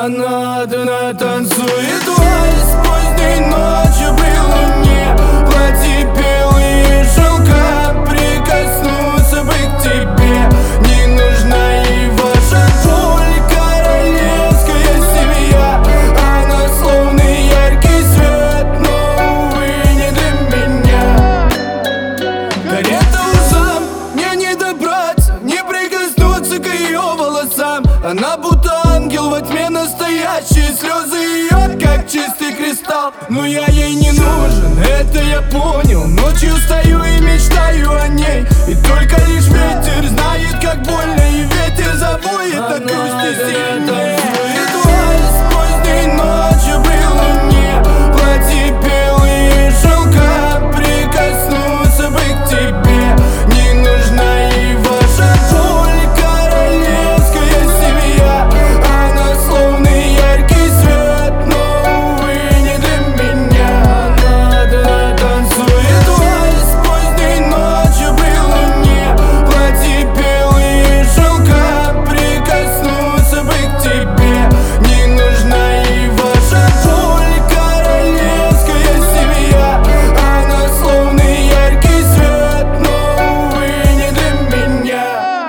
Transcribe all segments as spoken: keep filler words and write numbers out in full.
Она одна танцует вальс поздней ночью при луне. Платье белые шелка, прикоснуться бы к тебе. Не нужна ей ваша боль, королевская семья. Она словно яркий свет, но, увы, не для меня. Карета узам, мне не добраться, не прикоснуться к ее волосам. Она будто ангел во тьме настоящий, слезы ее как чистый кристалл. Но я ей не нужен, это я понял. Ночью стою и мечтаю о ней, и только лишь ветер знает, как больно. И ветер завоет от грусти сильнее. Вальс поздней ночью при луне. Платье белые шелка, прикоснуться бы к тебе. Не нужна ей ваша боль, королевская семья. Она словно яркий свет, но, увы, не для меня. Она одна танцует вальс поздней ночью при луне. Платье белые шелка, прикоснуться бы к тебе. Не нужна ей ваша боль, королевская семья. Она словно яркий свет, но, увы, не для меня.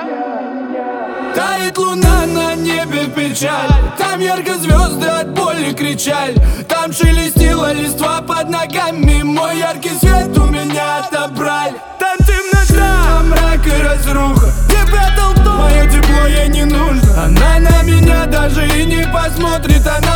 Тает луна на небе, печаль. Там ярко звезды от боли кричали. Там шелестила листва под ногами. Мой яркий свет у меня отобрали. Там темнота, мрак и разруха. Где прятал дом? Мое тепло ей не нужно. Она на меня даже и не посмотрит. Она